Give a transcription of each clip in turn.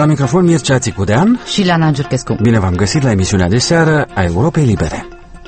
La microfon Mircea Țicudean și Leana Giurchescu. Bine v-am găsit la emisiunea de seară a Europei Libere.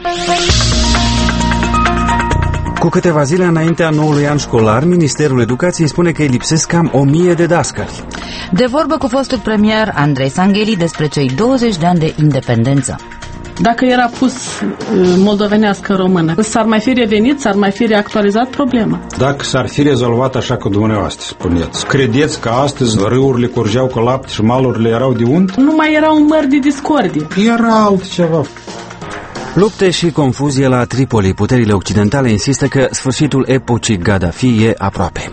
Cu câteva zile înaintea noului an școlar, Ministerul Educației spune că îi lipsesc cam 1000 de dascăli. De vorbă cu fostul premier Andrei Sangheli despre cei 20 de ani de independență. Dacă era pus moldovenească română, s-ar mai fi revenit, s-ar mai fi reactualizat problema. Dacă s-ar fi rezolvat așa cum dumneavoastră spuneți, credeți că astăzi râurile curgeau cu lapte și malurile erau de unt? Nu mai era un măr de discordie. Era altceva. Lupte și confuzie la Tripoli. Puterile occidentale insistă că sfârșitul epocii Gaddafi e aproape.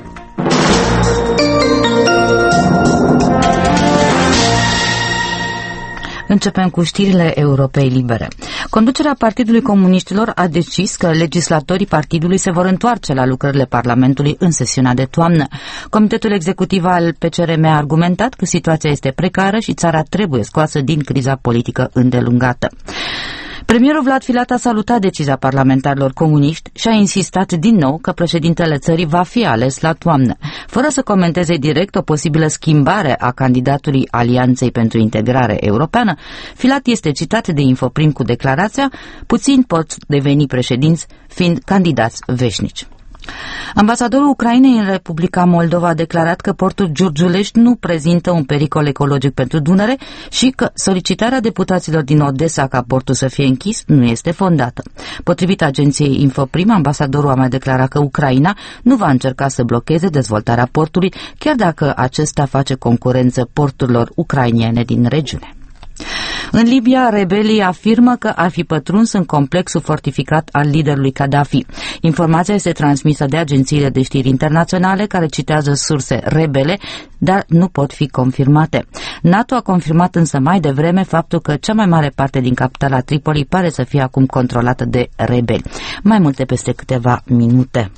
Începem cu știrile Europei Libere. Conducerea Partidului Comuniștilor a decis că legislatorii partidului se vor întoarce la lucrările Parlamentului în sesiunea de toamnă. Comitetul executiv al PCRM a argumentat că situația este precară și țara trebuie scoasă din criza politică îndelungată. Premierul Vlad Filat a salutat decizia parlamentarilor comuniști și a insistat din nou că președintele țării va fi ales la toamnă. Fără să comenteze direct o posibilă schimbare a candidatului Alianței pentru Integrare Europeană, Filat este citat de Infoprim cu declarația: puțini pot deveni președinți fiind candidați veșnici. Ambasadorul Ucrainei în Republica Moldova a declarat că portul Giurgiulești nu prezintă un pericol ecologic pentru Dunăre și că solicitarea deputaților din Odessa ca portul să fie închis nu este fondată. Potrivit agenției Infoprim, ambasadorul a mai declarat că Ucraina nu va încerca să blocheze dezvoltarea portului, chiar dacă acesta face concurență porturilor ucrainiene din regiune. În Libia, rebelii afirmă că ar fi pătruns în complexul fortificat al liderului Gaddafi. Informația este transmisă de agențiile de știri internaționale care citează surse rebele, dar nu pot fi confirmate. NATO a confirmat însă mai devreme faptul că cea mai mare parte din capitala Tripoli pare să fie acum controlată de rebeli. Mai multe peste câteva minute.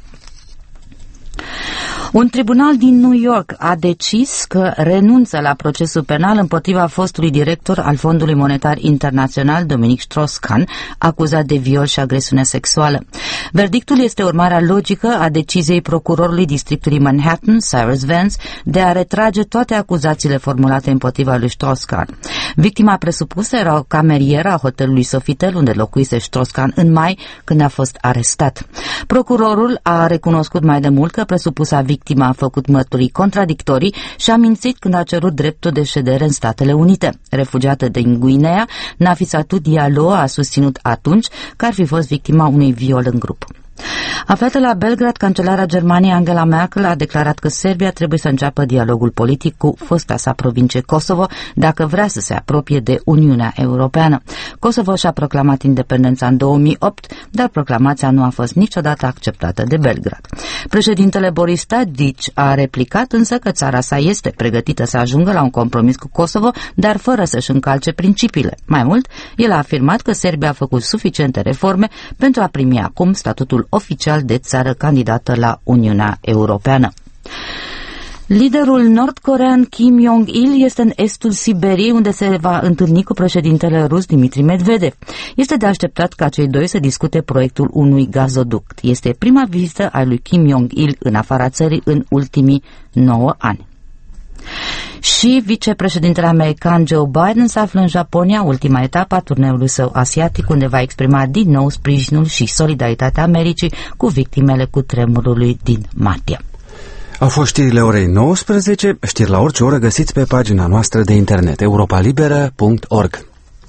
Un tribunal din New York a decis că renunță la procesul penal împotriva fostului director al Fondului Monetar Internațional, Dominic Strauss-Kahn, acuzat de viol și agresiune sexuală. Verdictul este urmarea logică a deciziei procurorului districtului Manhattan, Cyrus Vance, de a retrage toate acuzațiile formulate împotriva lui Strauss-Kahn. Victima presupusă era o camerieră a hotelului Sofitel, unde locuise Strauss-Kahn în mai, când a fost arestat. Procurorul a recunoscut mai de mult că presupusa victima a făcut mărturii contradictorii și a mințit când a cerut dreptul de ședere în Statele Unite. Refugiată din Guinea, Nafissatou Diallo a susținut atunci că ar fi fost victima unui viol în grup. Aflată la Belgrad, cancelarea Germaniei Angela Merkel a declarat că Serbia trebuie să înceapă dialogul politic cu fosta sa provincie Kosovo dacă vrea să se apropie de Uniunea Europeană. Kosovo și-a proclamat independența în 2008, dar proclamația nu a fost niciodată acceptată de Belgrad. Președintele Boris Tadic a replicat însă că țara sa este pregătită să ajungă la un compromis cu Kosovo, dar fără să-și încalce principiile. Mai mult, el a afirmat că Serbia a făcut suficiente reforme pentru a primi acum statutul oficial de țară candidată la Uniunea Europeană. Liderul nord-corean Kim Jong-il este în estul Siberiei, unde se va întâlni cu președintele rus Dmitri Medvedev. Este de așteptat ca cei doi să discute proiectul unui gazoduct. Este prima vizită a lui Kim Jong-il în afara țării în ultimii 9 ani. Și vicepreședintele american Joe Biden se află în Japonia, ultima etapă a turneului său asiatic, unde va exprima din nou sprijinul și solidaritatea Americii cu victimele cutremurului din martie. Au fost știrile orei 19, știri la orice oră găsiți pe pagina noastră de internet europalibera.org.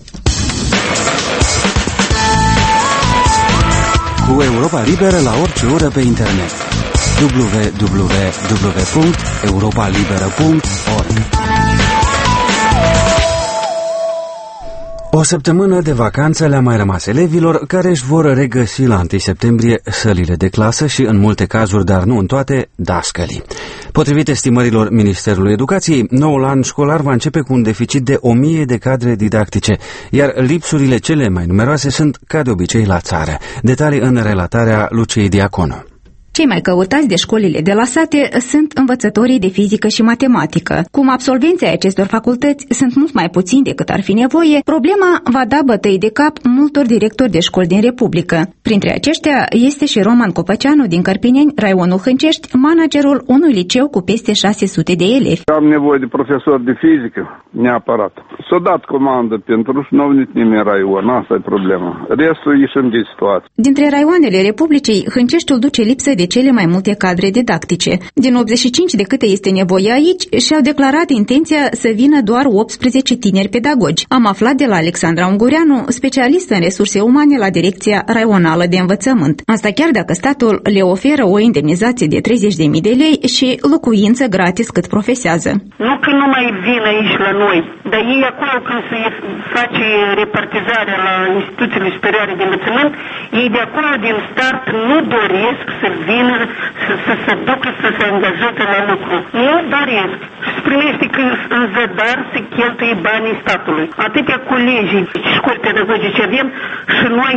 Cu Europa Liberă la orice oră pe internet www.europalibera.org. O săptămână de vacanță le-a mai rămas elevilor, care își vor regăsi la 1 septembrie sălile de clasă și, în multe cazuri, dar nu în toate, dascălii. Potrivit estimărilor Ministerului Educației, noul an școlar va începe cu un deficit de 1000 de cadre didactice, iar lipsurile cele mai numeroase sunt, ca de obicei, la țară. Detalii în relatarea Luciei Diaconu. Cei mai căutați de școlile de la sate sunt învățătorii de fizică și matematică. Cum absolvenții acestor facultăți sunt mult mai puțini decât ar fi nevoie, problema va da bătăi de cap multor directori de școli din Republică. Printre aceștia este și Roman Copăceanu din Cărpineni, raionul Hâncești, managerul unui liceu cu peste 600 de elevi. Am nevoie de profesor de fizică, neapărat. S-a dat comandă pentru și nu au venit nimeni în raion, asta e problema. Restul ieșim de situație. Dintre raioanele Republicii, Hânceștiul duce lipsă de cele mai multe cadre didactice. Din 85 de câte este nevoie aici, și-au declarat intenția să vină doar 18 tineri pedagogi. Am aflat de la Alexandra Ungureanu, specialistă în resurse umane la Direcția Raională de Învățământ. Asta chiar dacă statul le oferă o indemnizație de 30.000 de lei și locuință gratis cât profesează. Nu că nu mai vin aici la noi, dar ei acolo când se face repartizarea la instituțiile superioare de învățământ, ei de acolo din start nu doresc să vină, să se ducă, să se angajeze la lucru. Nu doresc. Se primește că în zadar se cheltuie banii statului. Atâtea colegii școli pedagogice avem și noi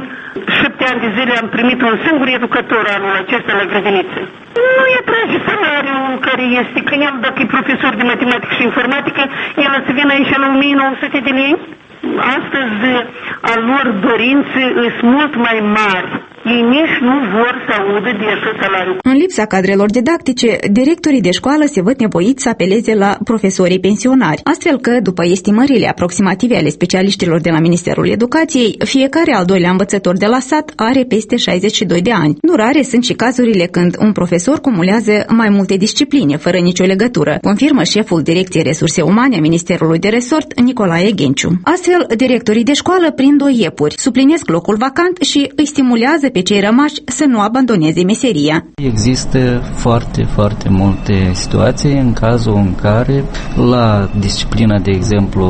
7 ani de zile am primit un singur educator anul acesta la grădiniță. Nu îi atrage salariul care este, că el, dacă e profesor de matematică și informatică, el să vină aici la 1900 de lei. Astăzi a lor dorințe sunt mult mai mari. Ei nici nu vor să audă de așa salariu. În lipsa cadrelor didactice, directorii de școală se văd nevoiți să apeleze la profesorii pensionari, astfel că, după estimările aproximative ale specialiștilor de la Ministerul Educației, fiecare al doilea învățător de la sat are peste 62 de ani. Nu rare sunt și cazurile când un profesor cumulează mai multe discipline, fără nicio legătură, confirmă șeful Direcției Resurse Umane a Ministerului de Resort, Nicolae Ghenciu. Astfel, directorii de școală prind o iepuri, suplinesc locul vacant și îi stimulează pe cei rămași să nu abandoneze meseria. Există foarte multe situații în cazul în care la disciplina, de exemplu,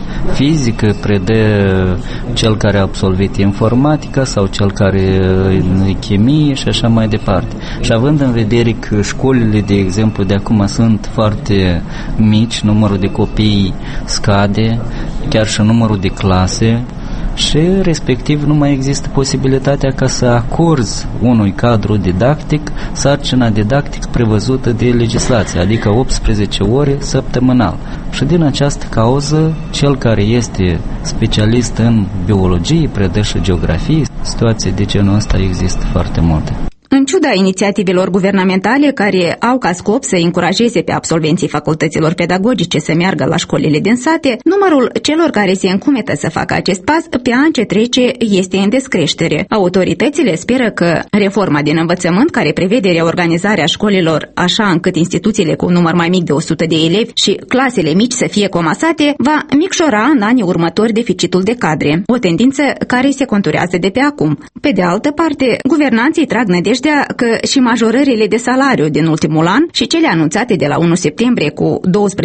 fizică predă cel care a absolvit informatica sau cel care în chimie și așa mai departe. Și având în vedere că școlile, de exemplu, de acum sunt foarte mici, numărul de copii scade, chiar și numărul de clase, și respectiv nu mai există posibilitatea ca să acorzi unui cadru didactic sarcina didactic prevăzută de legislație, adică 18 ore săptămânal. Și din această cauză, cel care este specialist în biologie, predă și geografie, situații de genul ăsta există foarte multe. În ciuda inițiativelor guvernamentale care au ca scop să încurajeze pe absolvenții facultăților pedagogice să meargă la școlile din sate, numărul celor care se încumetă să facă acest pas pe an ce trece este în descreștere. Autoritățile speră că reforma din învățământ, care prevede reorganizarea școlilor așa încât instituțiile cu un număr mai mic de 100 de elevi și clasele mici să fie comasate, va micșora în anii următori deficitul de cadre, o tendință care se conturează de pe acum. Pe de altă parte, guvernanții trag nădejdea că și majorările de salariu din ultimul an și cele anunțate de la 1 septembrie cu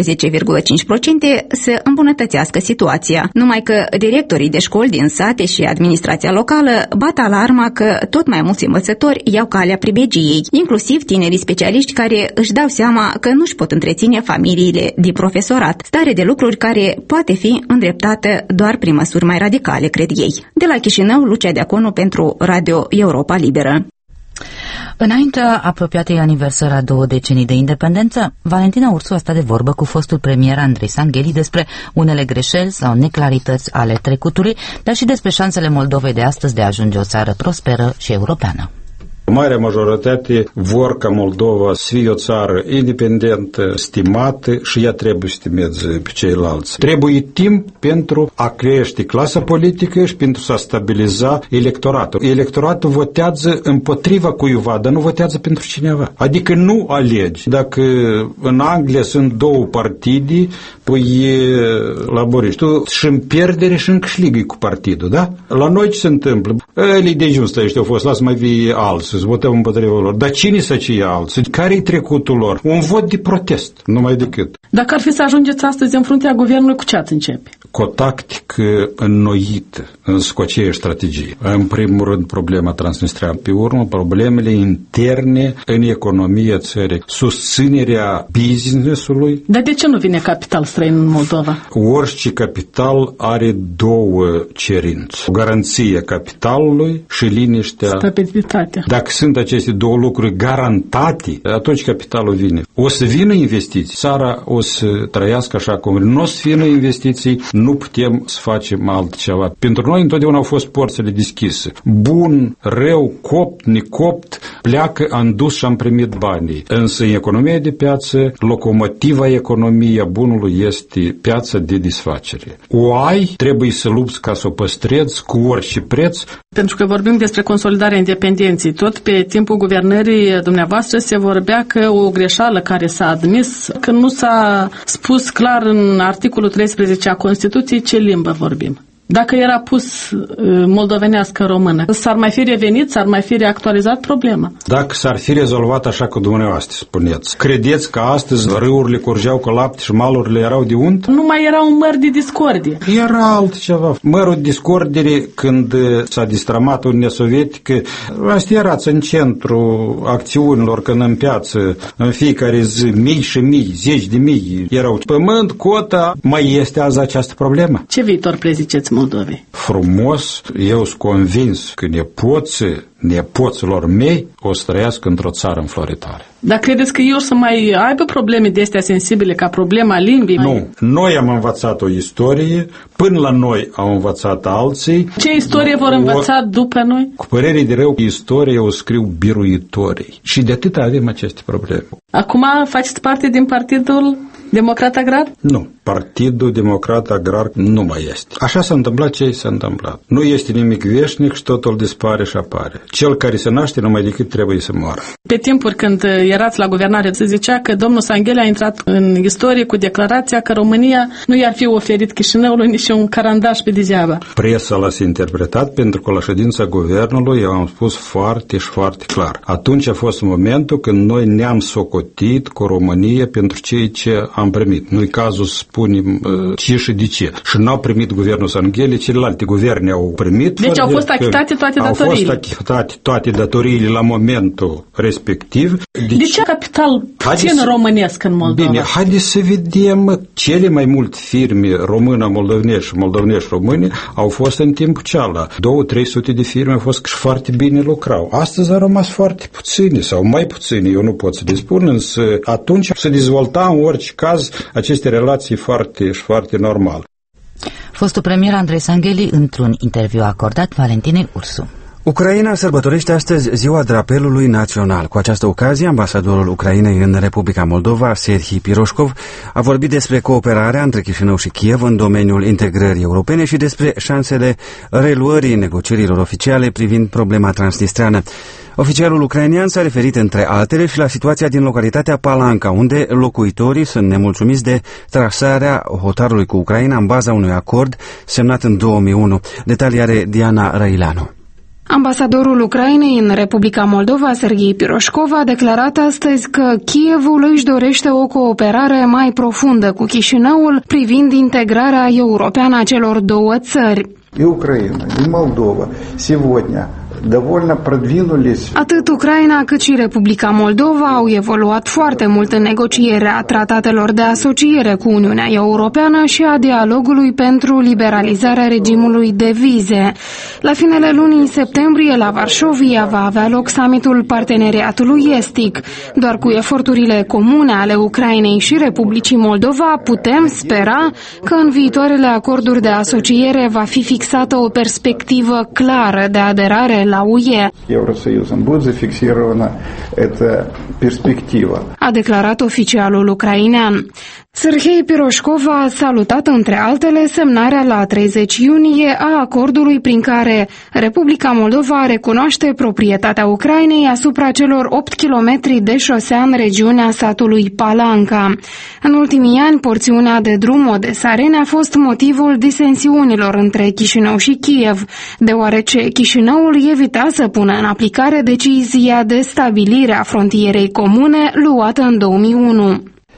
12,5% să îmbunătățească situația. Numai că directorii de școli din sate și administrația locală bat alarma că tot mai mulți învățători iau calea pribegiei, inclusiv tinerii specialiști care își dau seama că nu-și pot întreține familiile din profesorat, stare de lucruri care poate fi îndreptată doar prin măsuri mai radicale, cred ei. De la Chișinău, Lucia Deaconu pentru Radio Europa Liberă. Înainte apropiatei aniversări a 2 decenii de independență, Valentina Ursu a stat de vorbă cu fostul premier Andrei Sangheli despre unele greșeli sau neclarități ale trecutului, dar și despre șansele Moldovei de astăzi de a ajunge o țară prosperă și europeană. Marea majoritate vor ca Moldova să fie o țară independentă, stimată și ea trebuie să stimeze pe ceilalți. Trebuie timp pentru a crește clasa politică și pentru a stabiliza electoratul. Electoratul votează împotriva cuiva, dar nu votează pentru cineva. Adică nu alegi. Dacă în Anglia sunt 2 partide, păi laboriști. Tu și în pierdere și în câștigă cu partidul, da? La noi ce se întâmplă? Elii de junstă ăștia au fost, lasă mai vie alții, să votăm împotriva lor. Dar cine să cei alții? Care-i trecutul lor? Un vot de protest, numai decât. Dacă ar fi să ajungeți astăzi în fruntea guvernului, cu ce ați începe? cu o tactică înnoită în aceeași strategie. În primul rând, problema Transnistria, pe urmă, problemele interne în economia țării, susținerea business-ului. Dar de ce nu vine capital străin în Moldova? Orice capital are două cerințe. O garanție capitalului și liniștea. Stabilitatea. Dacă sunt aceste două lucruri garantate, atunci capitalul vine. O să vină investiții. Țara o să trăiască așa cum nu o să vină investiții, nu putem să facem altceva. Pentru noi întotdeauna au fost porțile deschise. Bun, rău, copt, necopt, pleacă, am dus și am primit banii. Însă în economia de piață, locomotiva economiei bunului este piața de desfacere. O ai, trebuie să lupți ca să o păstrezi cu orice preț. Pentru că vorbim despre consolidarea independenței. Tot pe timpul guvernării dumneavoastră se vorbea că o greșeală care s-a admis, că nu s-a spus clar în articolul 13 a Constituției ce limbă vorbim. Dacă era pus moldovenească română, s-ar mai fi revenit, s-ar mai fi reactualizat problema. Dacă s-ar fi rezolvat așa cum dumneavoastră spuneți, credeți că astăzi râurile curgeau cu lapte și malurile erau de unt? Nu mai era un măr de discordie. Era altceva. Mărul de discordie, când s-a destramat Uniunea Sovietică, asta erați în centru acțiunilor, când în piață, în fiecare zi, mii și mii, zeci de mii erau. Pământ, cota, mai este azi această problemă? Ce viitor preziceți Moldovei? Frumos, eu sunt convins că nepoților mei o să trăiască într-o țară înfloritoare. Dar credeți că ei o să mai aibă probleme de astea sensibile ca problema limbii? Nu. Noi am învățat o istorie, până la noi au învățat alții. Ce istorie vor învăța după noi? Cu părere de rău, istoria o scriu biruitorii. Și de atât avem aceste probleme. Acum faceți parte din Partidul Democrat Agrar? Nu. Partidul Democrat Agrar nu mai este. Așa s-a întâmplat ce s-a întâmplat. Nu este nimic veșnic și totul dispare și apare. Cel care se naște numai decât trebuie să moară. Pe timpuri când erați la guvernare, se zicea că domnul Sanghele a intrat în istorie cu declarația că România nu i-ar fi oferit Chișinăului nici un carandaș pe degeaba. Presa l-a interpretat pentru că la ședința guvernului eu am spus foarte și foarte clar. Atunci a fost momentul când noi ne-am socotit cu România pentru ceea ce am primit. Nu-i cazul să spunem ce și de ce. Și n-au primit guvernul Sanghele, celelalte guverne au primit. Deci au fost achitate toate datoriile. Au fost achitate toate datoriile la momentul respectiv. De ce capital puțin românesc în Moldova? Bine, haideți să vedem. Cele mai multe firme română-moldovenești și moldovenești-române au fost în timpul ceala. 200-300 de firme au fost și foarte bine lucrau. Astăzi au rămas foarte puține sau mai puține, eu nu pot să le spun, însă atunci se dezvolta în orice caz aceste relații foarte normal. Fostul premier Andrei Sangheli într-un interviu acordat Valentinei Ursu. Ucraina sărbătorește astăzi Ziua Drapelului Național. Cu această ocazie, ambasadorul Ucrainei în Republica Moldova, Serhii Piroșkov, a vorbit despre cooperarea între Chișinău și Kiev în domeniul integrării europene și despre șansele reluării negocierilor oficiale privind problema transnistreană. Oficialul ucrainean s-a referit între altele și la situația din localitatea Palanca, unde locuitorii sunt nemulțumiți de trasarea hotarului cu Ucraina în baza unui acord semnat în 2001. Detalii are Diana Răileanu. Ambasadorul Ucrainei în Republica Moldova, Serhii Piroșkov, a declarat astăzi că Kievul își dorește o cooperare mai profundă cu Chișinăul privind integrarea europeană a celor două țări. Ucraina și Moldova, сегодня довольно продвинулись. Atât Ucraina cât și Republica Moldova au evoluat foarte mult în negocierea tratatelor de asociere cu Uniunea Europeană și a dialogului pentru liberalizarea regimului de vize. La finele lunii septembrie, la Varșovia, va avea loc summitul Parteneriatului Estic. Doar cu eforturile comune ale Ucrainei și Republicii Moldova putem spera că în viitoarele acorduri de asociere va fi fixată o perspectivă clară de aderare la UE. Евросоюзом будет зафиксирована эта перспектива. A declarat oficialul ucrainean. Serhii Piroșkov a salutat, între altele, semnarea la 30 iunie a acordului prin care Republica Moldova recunoaște proprietatea Ucrainei asupra celor 8 kilometri de șosea în regiunea satului Palanca. În ultimii ani, porțiunea de drum Odessa-Reni a fost motivul disensiunilor între Chișinău și Kiev, deoarece Chișinăul evita să pună în aplicare decizia de stabilire a frontierei comune luată în 2001.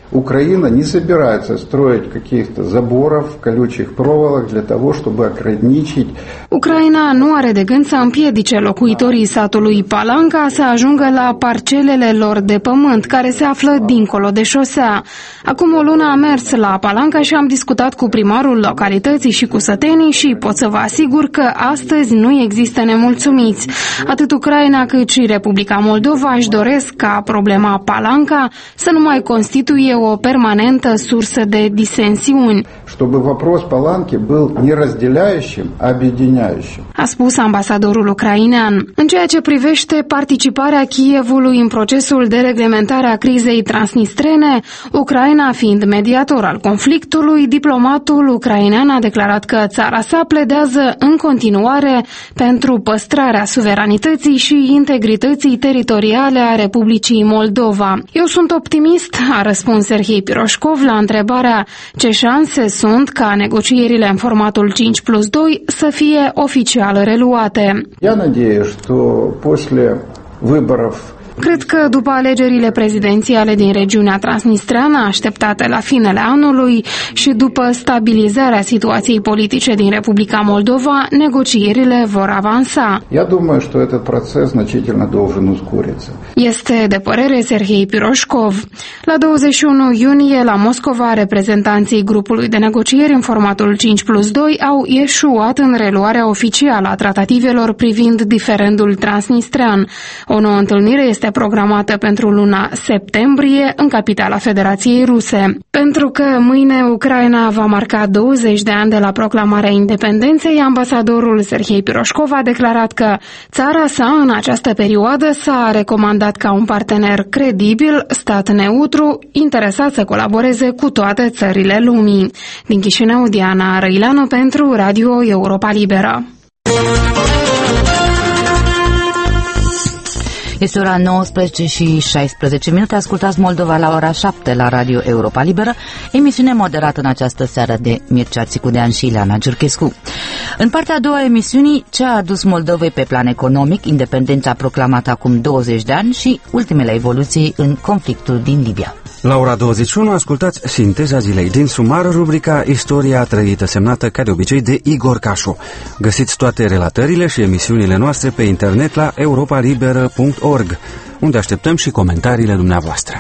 Украина не собирается строить каких-то заборов, колючих проволок для того, чтобы ограничить. Ucraina nu are de gând să împiedice locuitorii satului Palanca să ajungă la parcelele lor de pământ, care se află dincolo de șosea. Acum o lună am mers la Palanca și am discutat cu primarul localității și cu sătenii și pot să vă asigur că astăzi nu există nemulțumiți. Atât Ucraina cât și Republica Moldova își doresc ca problema Palanca să nu mai constituie o permanentă sursă de disensiuni. Чтобы вопрос Паланки был не разделяющим, а объединяющим. A spus ambasadorul ucrainean. În ceea ce privește participarea Kievului în procesul de reglementare a crizei transnistrene, Ucraina fiind mediator al conflictului, diplomatul ucrainean a declarat că țara sa pledează în continuare pentru păstrarea suveranității și integrității teritoriale a Republicii Moldova. Eu sunt optimist, a răspuns Serhei Piroșkov la întrebarea ce șanse sunt ca negocierile în formatul 5+2 să fie oficial reluate. Я надеюсь, что после выборов Cred că după alegerile prezidențiale din regiunea transnistreană așteptate la finele anului și după stabilizarea situației politice din Republica Moldova, negocierile vor avansa. Я думаю, что этот процесс значительно должен ускориться. Este de părere Serhei Piroșkov. La 21 iunie, la Moscova, reprezentanții grupului de negocieri în formatul 5+2 au ieșuat în reluarea oficială a tratativelor privind diferendul transnistrean. O nouă întâlnire este programată pentru luna septembrie în capitala Federației Ruse. Pentru că mâine Ucraina va marca 20 de ani de la proclamarea independenței, ambasadorul Serhei Piroșkov a declarat că țara sa în această perioadă s-a recomandat ca un partener credibil, stat neutru, interesat să colaboreze cu toate țările lumii. Din Chișinău, Diana Răileanu pentru Radio Europa Liberă. Este ora 19 și 16 minute. Ascultați Moldova la ora 7 la Radio Europa Liberă, emisiune moderată în această seară de Mircea Țicudean și Ileana Giurchescu. În partea a doua a emisiunii, ce a adus Moldovei pe plan economic independența proclamată acum 20 de ani și ultimele evoluții în conflictul din Libia. La ora 21 ascultați Sinteza zilei, din sumar rubrica Istoria trăită, semnată ca de obicei de Igor Cașu. Găsiți toate relatările și emisiunile noastre pe internet la europalibera.org, unde așteptăm și comentariile dumneavoastră.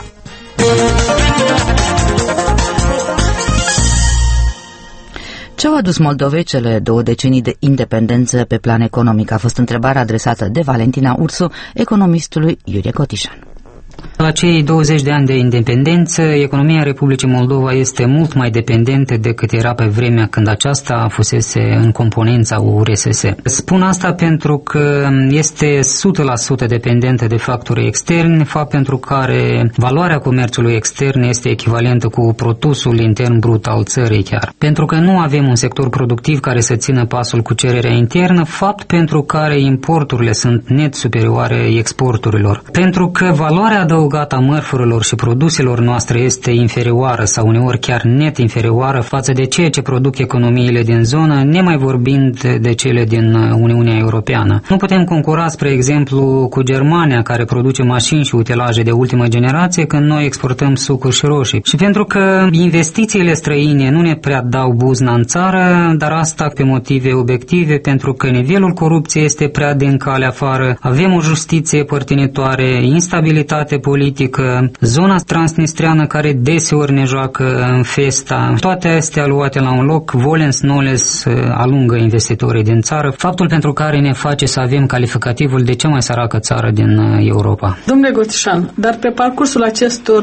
Ce au adus Moldovei cele 2 decenii de independență pe plan economic? A fost întrebarea adresată de Valentina Ursu, economistului Iurie Cotișan. La cei 20 de ani de independență, economia Republicii Moldova este mult mai dependentă decât era pe vremea când aceasta fusese în componența URSS. Spun asta pentru că este 100% dependentă de factori externi, fapt pentru care valoarea comerțului extern este echivalentă cu produsul intern brut al țării chiar. Pentru că nu avem un sector productiv care să țină pasul cu cererea internă, fapt pentru care importurile sunt net superioare exporturilor. Pentru că valoarea adăugată a mărfurilor și produselor noastre este inferioară sau uneori chiar net inferioară față de ceea ce produc economiile din zonă, nemai vorbind de cele din Uniunea Europeană. Nu putem concura, spre exemplu, cu Germania, care produce mașini și utilaje de ultimă generație, când noi exportăm sucuri și roșii. Și pentru că investițiile străine nu ne prea dau buzna în țară, dar asta pe motive obiective, pentru că nivelul corupției este prea de în calea afară, avem o justiție părtinitoare, instabilitate politică, zona transnistreană care deseori ne joacă în festa, toate astea luate la un loc, volens nolens alungă investitorii din țară, faptul pentru care ne face să avem calificativul de cea mai săracă țară din Europa. Domnule Gotișan, dar pe parcursul acestor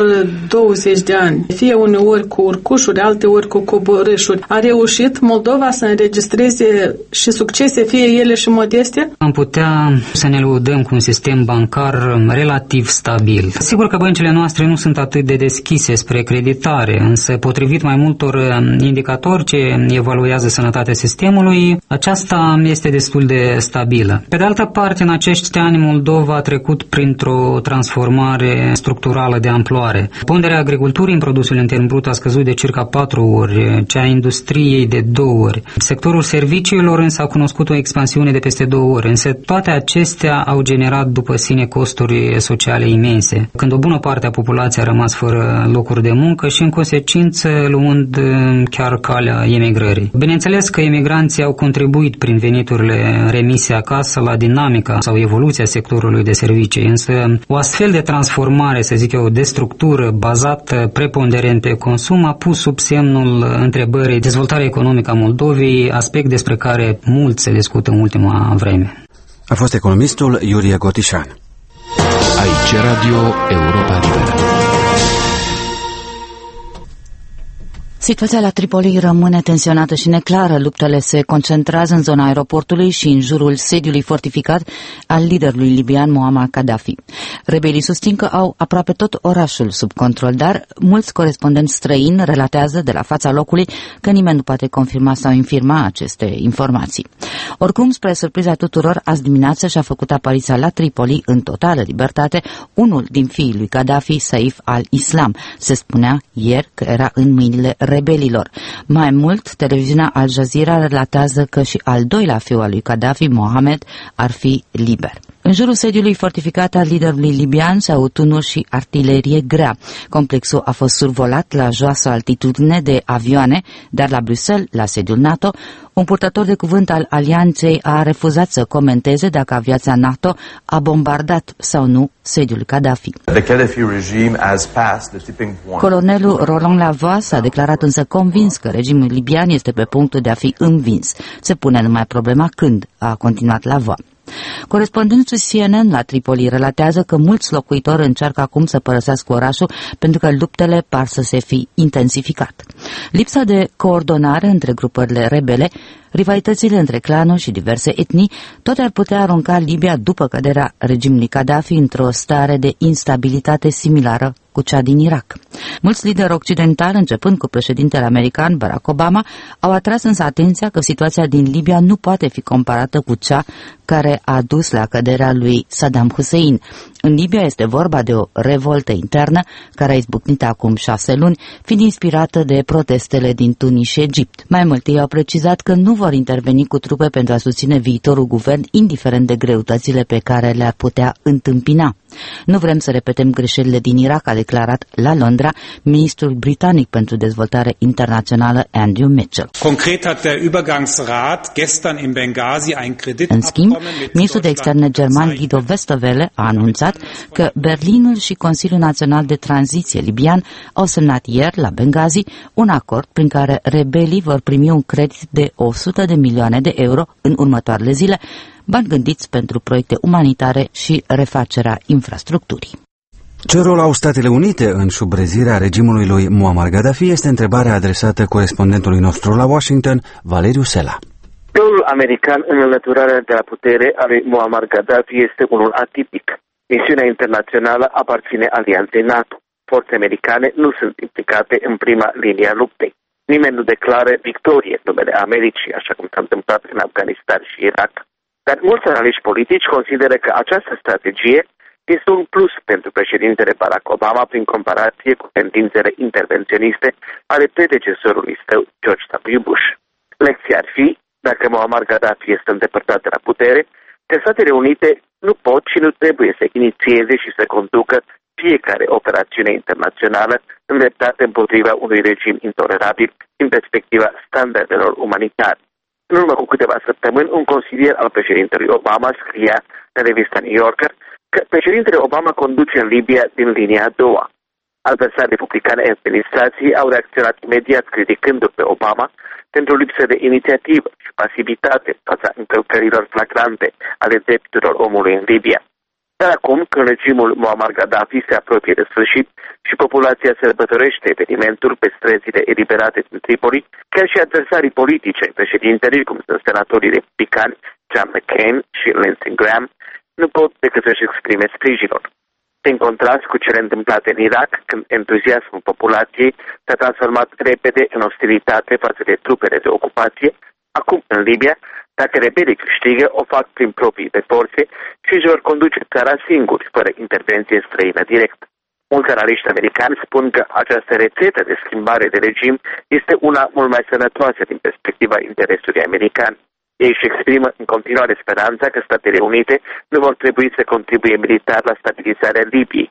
20 de ani, fie uneori cu urcușuri, alteori cu coborâșuri, a reușit Moldova să înregistreze și succese, fie ele și modeste? Am putea să ne lăudăm cu un sistem bancar relativ stabil. Sigur că băncile noastre nu sunt atât de deschise spre creditare, însă potrivit mai multor indicatori ce evaluează sănătatea sistemului, aceasta este destul de stabilă. Pe de altă parte, în acești ani Moldova a trecut printr-o transformare structurală de amploare. Ponderea agriculturii în produsul intern brut a scăzut de circa 4 ori, cea a industriei de 2 ori. Sectorul serviciilor însă a cunoscut o expansiune de peste 2 ori, însă toate acestea au generat după sine costuri sociale imense. este, când o bună parte a populației a rămas fără locuri de muncă și, în consecință, luând chiar calea emigrării. Bineînțeles că emigranții au contribuit prin veniturile remise acasă la dinamica sau evoluția sectorului de servicii, însă o astfel de transformare, să zic eu, de structură bazată preponderent pe consum a pus sub semnul întrebării dezvoltarea economică a Moldovei, aspect despre care mult se discută în ultima vreme. A fost economistul Iurie Gotișan. Aici Radio Europa Liberă. Situația la Tripoli rămâne tensionată și neclară. Luptele se concentrează în zona aeroportului și în jurul sediului fortificat al liderului libian Muammar Gaddafi. Rebelii susțin că au aproape tot orașul sub control, dar mulți corespondenți străini relatează de la fața locului că nimeni nu poate confirma sau infirma aceste informații. Oricum, spre surpriza tuturor, azi dimineață și-a făcut apariția la Tripoli în totală libertate unul din fiii lui Gaddafi, Saif al-Islam. Se spunea ieri că era în mâinile rebelilor. Mai mult, televiziunea Al Jazeera relatează că și al doilea fiu al lui Gaddafi, Mohamed, ar fi liber. În jurul sediului fortificat al liderului libian se aud tunuri și artilerie grea. Complexul a fost survolat la joasă altitudine de avioane, dar la Bruxelles, la sediul NATO, un purtător de cuvânt al alianței a refuzat să comenteze dacă aviația NATO a bombardat sau nu sediul Gaddafi. Colonelul Roland Lavoie a declarat însă convins că regimul libian este pe punctul de a fi învins. Se pune numai problema când, a continuat Lavoie. Corespondentul CNN la Tripoli relatează că mulți locuitori încearcă acum să părăsească orașul pentru că luptele par să se fi intensificat. Lipsa de coordonare între grupările rebele, rivalitățile între clanuri și diverse etnii, toate ar putea arunca Libia după căderea regimului Gaddafi într-o stare de instabilitate similară cu cea din Irak. Mulți lideri occidentali, începând cu președintele american Barack Obama, au atras însă atenția că situația din Libia nu poate fi comparată cu cea care a dus la căderea lui Saddam Hussein. În Libia este vorba de o revoltă internă care a izbucnit acum 6 luni, fiind inspirată de protestele din Tunis și Egipt. Mai mult, ei au precizat că nu vor interveni cu trupe pentru a susține viitorul guvern, indiferent de greutățile pe care le-ar putea întâmpina. Nu vrem să repetem greșelile din Irak, a declarat la Londra ministrul britanic pentru dezvoltare internațională Andrew Mitchell. În schimb, ministrul de externe german Guido Westerwelle a anunțat că Berlinul și Consiliul Național de Tranziție libian au semnat ieri la Benghazi un acord prin care rebelii vor primi un credit de 100 de milioane de euro în următoarele zile, bani gândiți pentru proiecte umanitare și refacerea infrastructurii. Ce rol au Statele Unite în șubrezirea regimului lui Muammar Gaddafi este întrebarea adresată corespondentului nostru la Washington, Valeriu Sela. Rolul american în înlăturarea de la putere a lui Muammar Gaddafi este unul atipic. Misiunea internațională aparține alianței NATO. Forțe americane nu sunt implicate în prima linie a luptei. Nimeni nu declară victorie în numele Americii, așa cum s-a întâmplat în Afganistan și Irak. Dar mulți analiști politici consideră că această strategie este un plus pentru președintele Barack Obama prin comparație cu tendințele intervenționiste ale predecesorului său, George W. Bush. Lecția ar fi, dacă Muammar Gaddafi este îndepărtat de la putere, că Statele Unite nu pot și nu trebuie să inițieze și să conducă fiecare operațiune internațională îndreptată împotriva unui regim intolerabil din perspectiva standardelor umanitare. În urmă cu câteva săptămâni, un consilier al președintelui Obama scria în revista New Yorker că președintele Obama conduce în Libia din linia a doua. Adversarii republicani ai administrației au reacționat imediat criticându-l pe Obama pentru lipsă de inițiativă și pasivitate fața încălcărilor flagrante ale drepturilor omului în Libia. Dar acum, când regimul Muammar Gaddafi se apropie de sfârșit și populația sărbătorește evenimentul pe străzile eliberate din Tripoli, chiar și adversarii politici ai președintelui, cum sunt senatorii republicani John McCain și Lindsey Graham, nu pot decât să-și exprime sprijinul. În contrast cu cele întâmplate în Irak, când entuziasmul populației s-a transformat repede în ostilitate față de trupele de ocupație, acum în Libia, dacă rebelii câștigă, o fac prin proprii de forțe și își vor conduce țara singuri, fără intervenție străină directă. Mulți analiști americani spun că această rețetă de schimbare de regim este una mult mai sănătoasă din perspectiva interesului american. Ei își exprimă în continuare speranța că Statele Unite nu vor trebui să contribuie militar la stabilizarea Libiei.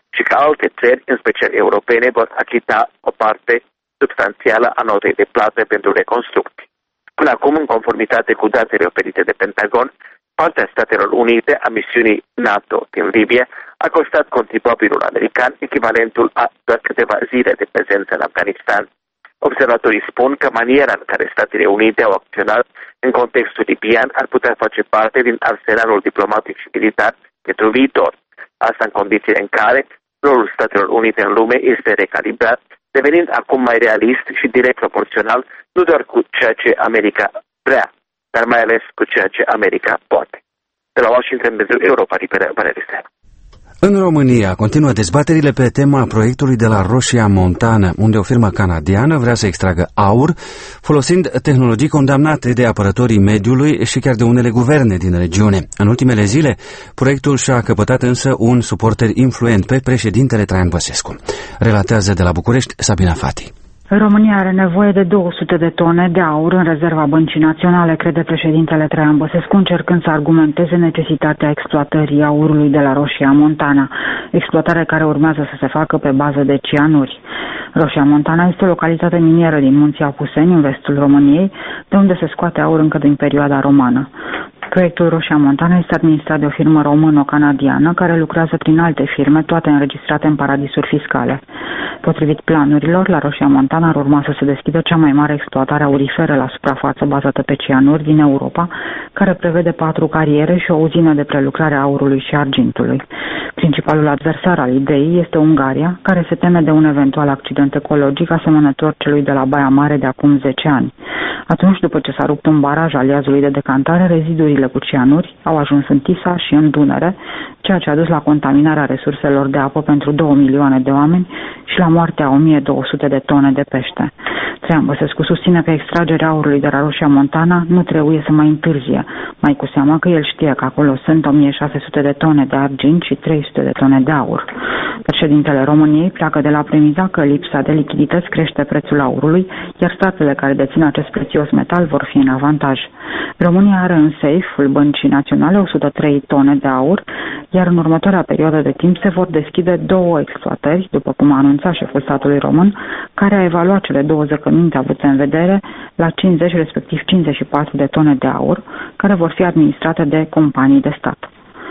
și că alte țări, în special europene, vor achita o parte substanțială a notei de plată pentru reconstrucții. Până acum, în conformitate cu datele oferite de Pentagon, partea Statelor Unite a misiunii NATO din Libia a costat contribuabilul american echivalentul a doar câteva zile de prezență în Afganistan. Observatorii spun că maniera în care Statele Unite au acționat în contextul libian ar putea face parte din arsenalul diplomatic și militar pentru viitor. Asta în condițiile în care rolul Statelor Unite în lume este recalibrat, devenind acum mai realist și direct proporțional nu doar cu ceea ce America vrea, dar mai ales cu ceea ce America poate. De la Washington, pentru Europa Liberă, Valerii Steanu. În România continuă dezbaterile pe tema proiectului de la Roșia Montană, unde o firmă canadiană vrea să extragă aur, folosind tehnologii condamnate de apărătorii mediului și chiar de unele guverne din regiune. În ultimele zile, proiectul și-a căpătat însă un suporter influent pe președintele Traian Băsescu. Relatează de la București Sabina Fati. România are nevoie de 200 de tone de aur în rezerva Băncii Naționale, crede președintele Traian Băsescu, încercând să argumenteze necesitatea exploatării aurului de la Roșia Montana, exploatare care urmează să se facă pe bază de cianuri. Roșia Montana este o localitate minieră din Munții Apuseni, în vestul României, de unde se scoate aur încă din perioada romană. Proiectul Roșia Montana este administrat de o firmă româno-canadiană care lucrează prin alte firme, toate înregistrate în paradisuri fiscale. Potrivit planurilor, la Roșia Montana ar urma să se deschidă cea mai mare exploatare aurifere la suprafață bazată pe cianuri din Europa, care prevede 4 cariere și o uzină de prelucrare a aurului și argintului. Principalul adversar al ideii este Ungaria, care se teme de un eventual accident ecologic asemănător celui de la Baia Mare de acum 10 ani. Atunci, după ce s-a rupt un baraj al iazului de decantare, rezidurile cu cianuri au ajuns în Tisa și în Dunăre, ceea ce a dus la contaminarea resurselor de apă pentru 2 milioane de oameni și la moartea a 1200 de tone de pește. Traian Băsescu susține că extragerea aurului de la Roșia Montana nu trebuie să mai întârzie, mai cu seama că el știe că acolo sunt 1600 de tone de argint și 300 de tone de aur. Președintele României pleacă de la premiza că lipsa de lichidități crește prețul aurului, iar statele care dețin acest prețios metal vor fi în avantaj. România are în safe-ul Băncii Naționale 103 tone de aur, iar în următoarea perioadă de timp se vor deschide 2 exploatări, după cum a anunțat șeful statului român, care a evaluat cele 2 zăcăminte avute în vedere la 50, respectiv 54 de tone de aur, care vor fi administrate de companii de stat.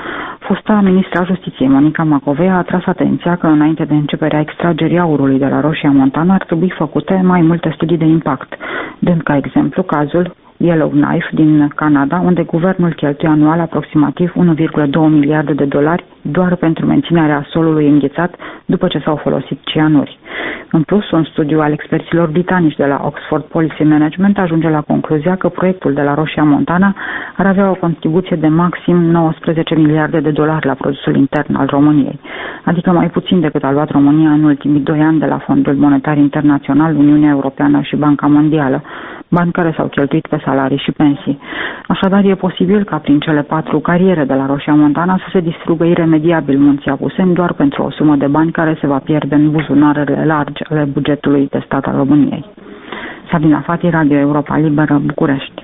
Fosta ministra Justiției, Monica Macovei, a atras atenția că înainte de începerea extragerii aurului de la Roșia Montana ar trebui făcute mai multe studii de impact, dând ca exemplu cazul Yellowknife din Canada, unde guvernul cheltuie anual aproximativ 1,2 miliarde de dolari doar pentru menținerea solului înghețat după ce s-au folosit cianuri. În plus, un studiu al experților britanici de la Oxford Policy Management ajunge la concluzia că proiectul de la Roșia Montana ar avea o contribuție de maxim 19 miliarde de dolari la produsul intern al României, adică mai puțin decât a luat România în ultimii 2 ani de la Fondul Monetar Internațional, Uniunea Europeană și Banca Mondială, bani care s-au cheltuit pe salarii și pensii. Așadar, e posibil ca prin cele 4 cariere de la Roșia Montana să se distrugă iremediabil Munții Apuseni doar pentru o sumă de bani care se va pierde în buzunarele largi ale bugetului de stat al României. Sabina Fati, Radio Europa Liberă, București.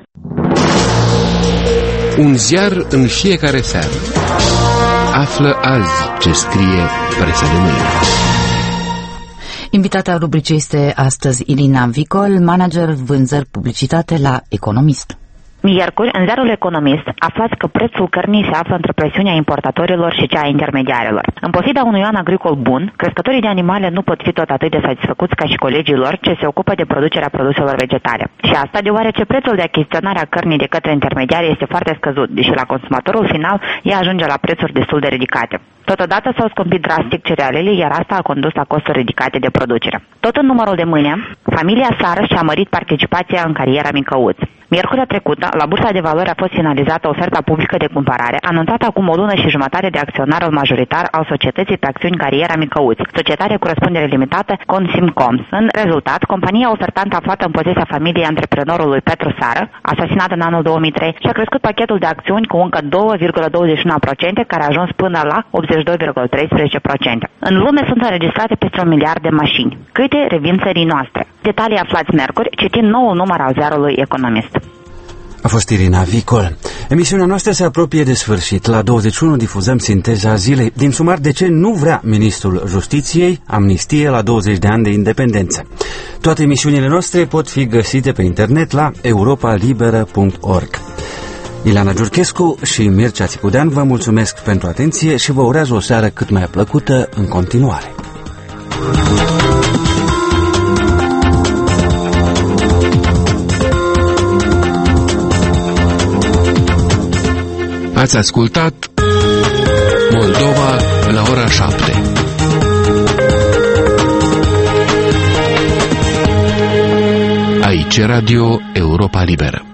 Un ziar în fiecare seară. Află azi ce scrie presa de mâine. Invitata rubricii este astăzi Irina Vicol, manager vânzări publicitate la Economist. Miercuri, în ziarul Economist, aflați că prețul cărnii se află între presiunea importatorilor și cea a intermediarilor. În pofida unui an agricol bun, crescătorii de animale nu pot fi tot atât de satisfăcuți ca și colegii lor ce se ocupă de producerea produselor vegetale. Și asta deoarece prețul de achiziționare a cărnii de către intermediari este foarte scăzut, deși la consumatorul final ea ajunge la prețuri destul de ridicate. Totodată s-au scumpit drastic cerealele, iar asta a condus la costuri ridicate de producere. Tot în numărul de mâine, familia Sară și-a mărit participația în cariera Micăuț. Miercurea trecută, la Bursa de Valori a fost finalizată oferta publică de cumpărare, anunțată acum o lună și jumătate de acționarul majoritar al societății pe acțiuni Cariera Micăuț, societate cu răspundere limitată Consimcoms. În rezultat, compania ofertantă aflată în posesia familiei antreprenorului Petru Sară, asasinat în anul 2003, și-a crescut pachetul de acțiuni cu încă 2,21%, care a ajuns până la 82,13%. În lume sunt înregistrate peste 1 miliard de mașini. Câte revin țării noastre? Detalii aflați miercuri, citind noul număr al ziarului Economist. A fost Irina Vicol. Emisiunea noastră se apropie de sfârșit. La 21 difuzăm sinteza zilei. Din sumar, de ce nu vrea Ministrul Justiției amnistie la 20 de ani de independență. Toate emisiunile noastre pot fi găsite pe internet la europalibera.org. Ileana Giurchescu și Mircea Țipudean vă mulțumesc pentru atenție și vă urează o seară cât mai plăcută în continuare. Ați ascultat Moldova la ora 7. Aici Radio Europa Liberă.